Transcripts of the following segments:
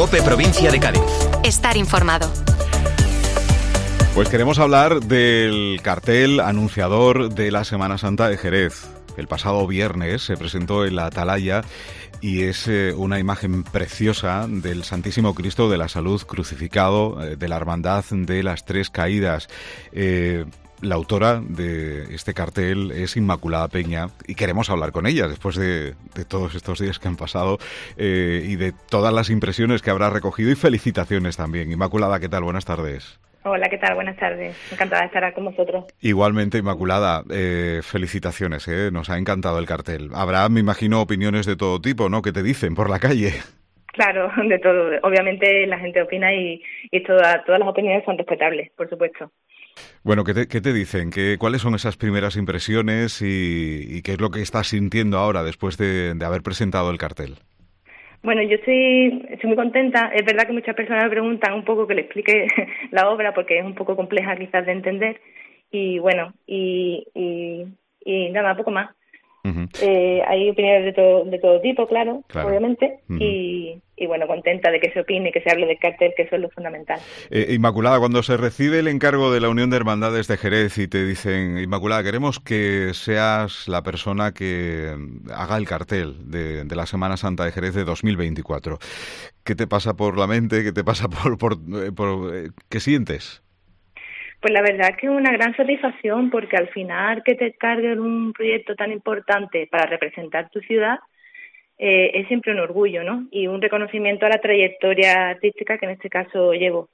COPE Provincia de Cádiz. Estar informado. Pues queremos hablar del cartel anunciador de la Semana Santa de Jerez. El pasado viernes se presentó en la Atalaya y es una imagen preciosa del Santísimo Cristo de la Salud crucificado, de la Hermandad de las Tres Caídas. La autora de este cartel es Inmaculada Peña y queremos hablar con ella después de todos estos días que han pasado y de todas las impresiones que habrá recogido y felicitaciones también. Inmaculada, ¿qué tal? Buenas tardes. Hola, ¿qué tal? Buenas tardes. Encantada de estar con vosotros. Igualmente, Inmaculada, felicitaciones, nos ha encantado el cartel. Habrá, me imagino, opiniones de todo tipo, ¿no?, que te dicen por la calle. Claro, de todo. Obviamente la gente opina y todas las opiniones son respetables, por supuesto. Bueno, ¿qué te dicen? ¿Cuáles son esas primeras impresiones y qué es lo que estás sintiendo ahora después de haber presentado el cartel? Bueno, yo estoy muy contenta. Es verdad que muchas personas me preguntan un poco que le explique la obra porque es un poco compleja quizás de entender. Y bueno, y nada, poco más. Uh-huh. Hay opiniones de todo tipo, claro. Obviamente. Uh-huh. Y bueno, contenta de que se opine y que se hable del cartel, que eso es lo fundamental. Inmaculada, cuando se recibe el encargo de la Unión de Hermandades de Jerez y te dicen, Inmaculada, queremos que seas la persona que haga el cartel de la Semana Santa de Jerez de 2024, ¿qué te pasa por la mente? ¿Qué te pasa por qué sientes? Pues la verdad es que es una gran satisfacción porque al final que te carguen un proyecto tan importante para representar tu ciudad es siempre un orgullo, ¿no? Y un reconocimiento a la trayectoria artística que en este caso llevo.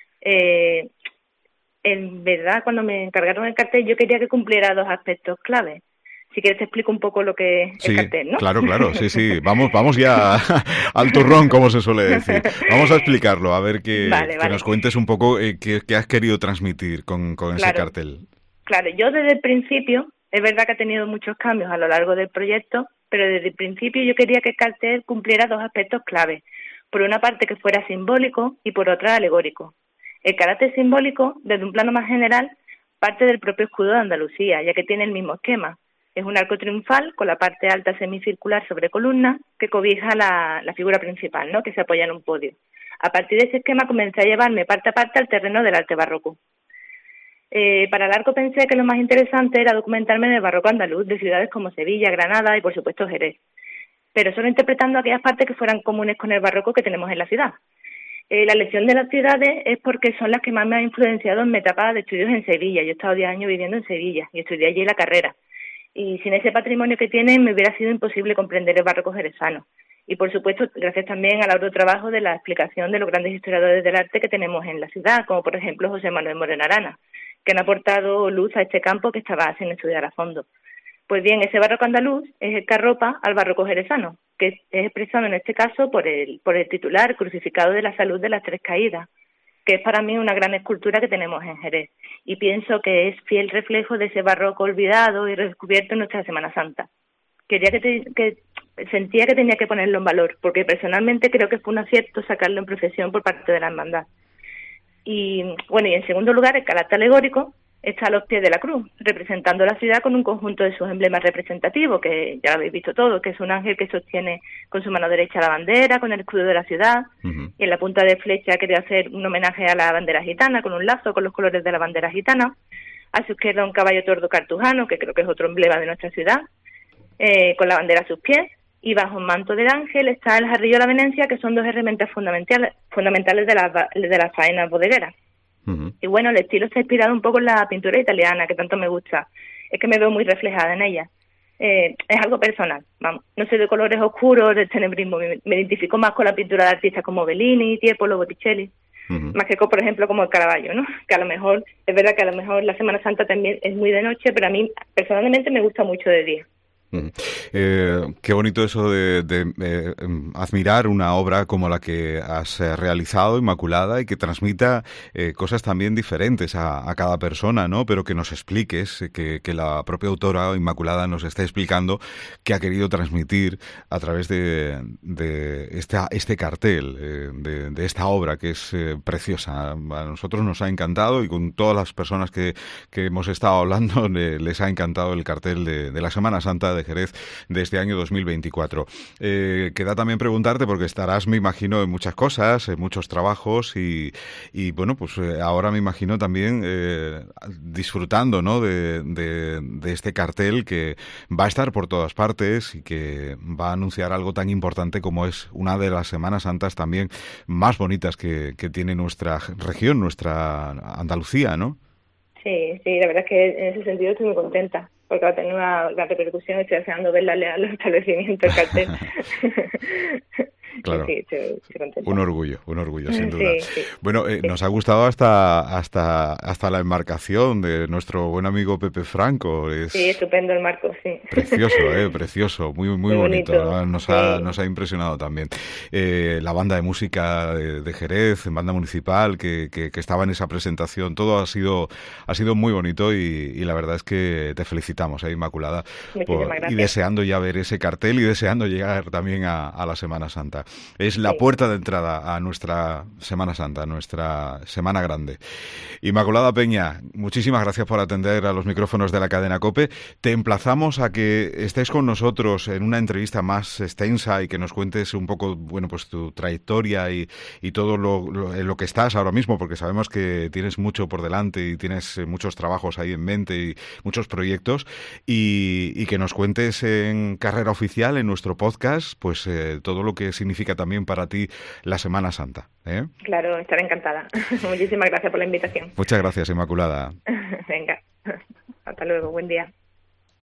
En verdad, cuando me encargaron el cartel yo quería que cumpliera dos aspectos claves. Si quieres te explico un poco lo que es el cartel, ¿no? Claro, sí. Vamos ya al turrón, como se suele decir. Vamos a explicarlo, a ver que nos cuentes un poco qué has querido transmitir con ese cartel. Claro, yo desde el principio, es verdad que ha tenido muchos cambios a lo largo del proyecto, pero desde el principio yo quería que el cartel cumpliera dos aspectos clave. Por una parte que fuera simbólico y por otra alegórico. El carácter simbólico, desde un plano más general, parte del propio escudo de Andalucía, ya que tiene el mismo esquema. Es un arco triunfal con la parte alta semicircular sobre columnas que cobija la figura principal, ¿no?, que se apoya en un podio. A partir de ese esquema comencé a llevarme parte a parte al terreno del arte barroco. Para el arco pensé que lo más interesante era documentarme en el barroco andaluz de ciudades como Sevilla, Granada y por supuesto Jerez, pero solo interpretando aquellas partes que fueran comunes con el barroco que tenemos en la ciudad. La elección de las ciudades es porque son las que más me han influenciado en mi etapa de estudios en Sevilla. Yo he estado 10 años viviendo en Sevilla y estudié allí la carrera. Y sin ese patrimonio que tienen me hubiera sido imposible comprender el barroco jerezano. Y por supuesto, gracias también al arduo trabajo de la explicación de los grandes historiadores del arte que tenemos en la ciudad, como por ejemplo José Manuel Moreno Arana, que han aportado luz a este campo que estaba sin estudiar a fondo. Pues bien, ese barroco andaluz es el que arropa al barroco jerezano, que es expresado en este caso por el titular crucificado de la Salud de las Tres Caídas, que es para mí una gran escultura que tenemos en Jerez, y pienso que es fiel reflejo de ese barroco olvidado y redescubierto en nuestra Semana Santa. Sentía que tenía que ponerlo en valor, porque personalmente creo que fue un acierto sacarlo en procesión por parte de la hermandad. Y bueno, y en segundo lugar, el carácter alegórico está a los pies de la cruz, representando la ciudad con un conjunto de sus emblemas representativos, que ya lo habéis visto todos, que es un ángel que sostiene con su mano derecha la bandera, con el escudo de la ciudad, uh-huh. Y en la punta de flecha quería hacer un homenaje a la bandera gitana, con un lazo con los colores de la bandera gitana. A su izquierda un caballo tordo cartujano, que creo que es otro emblema de nuestra ciudad, con la bandera a sus pies. Y bajo el manto del ángel está el jarrillo de la Venencia, que son dos herramientas fundamentales de las faenas bodegueras. Uh-huh. Y bueno, el estilo está inspirado un poco en la pintura italiana, que tanto me gusta. Es que me veo muy reflejada en ella. Es algo personal, vamos. No soy de colores oscuros, del tenebrismo. Me identifico más con la pintura de artistas como Bellini, Tiepolo, Botticelli. Uh-huh. Más que, por ejemplo, como el Caravaggio, ¿no? Que a lo mejor, es verdad que a lo mejor la Semana Santa también es muy de noche, pero a mí personalmente me gusta mucho de día. Qué bonito eso de admirar una obra como la que has realizado, Inmaculada, y que transmita cosas también diferentes a cada persona, ¿no? Pero que nos expliques, que la propia autora, Inmaculada, nos esté explicando qué ha querido transmitir a través de este cartel, de esta obra que es preciosa. A nosotros nos ha encantado y con todas las personas que hemos estado hablando les ha encantado el cartel de la Semana Santa de Jerez de este año 2024. Queda también preguntarte, porque estarás, me imagino, en muchas cosas, en muchos trabajos y bueno, pues ahora me imagino también disfrutando, ¿no?, de este cartel que va a estar por todas partes y que va a anunciar algo tan importante como es una de las Semanas Santas también más bonitas que tiene nuestra región, nuestra Andalucía, ¿no? Sí, la verdad es que en ese sentido estoy muy contenta, porque va a tener una gran repercusión y estoy deseando verla a los establecimientos, el cartel. Claro, sí, estoy contenta. un orgullo, sin duda. Sí. Bueno, nos ha gustado hasta la embarcación de nuestro buen amigo Pepe Franco. Sí, estupendo el marco, sí. Precioso, muy bonito. bonito. Nos ha impresionado también. La banda de música de Jerez, banda municipal, que estaba en esa presentación, todo ha sido muy bonito y la verdad es que te felicitamos, Inmaculada. Muchísimas gracias. Y deseando ya ver ese cartel y deseando llegar también a la Semana Santa. Es la puerta de entrada a nuestra Semana Santa, a nuestra Semana Grande. Inmaculada Peña, muchísimas gracias por atender a los micrófonos de la cadena COPE. Te emplazamos a que estés con nosotros en una entrevista más extensa y que nos cuentes un poco, bueno, pues tu trayectoria y todo lo que estás ahora mismo, porque sabemos que tienes mucho por delante y tienes muchos trabajos ahí en mente y muchos proyectos, y que nos cuentes en Carrera Oficial, en nuestro podcast, pues todo lo que significa también para ti la Semana Santa. Claro, estaré encantada. Muchísimas gracias por la invitación. Muchas gracias, Inmaculada. Venga, hasta luego, buen día.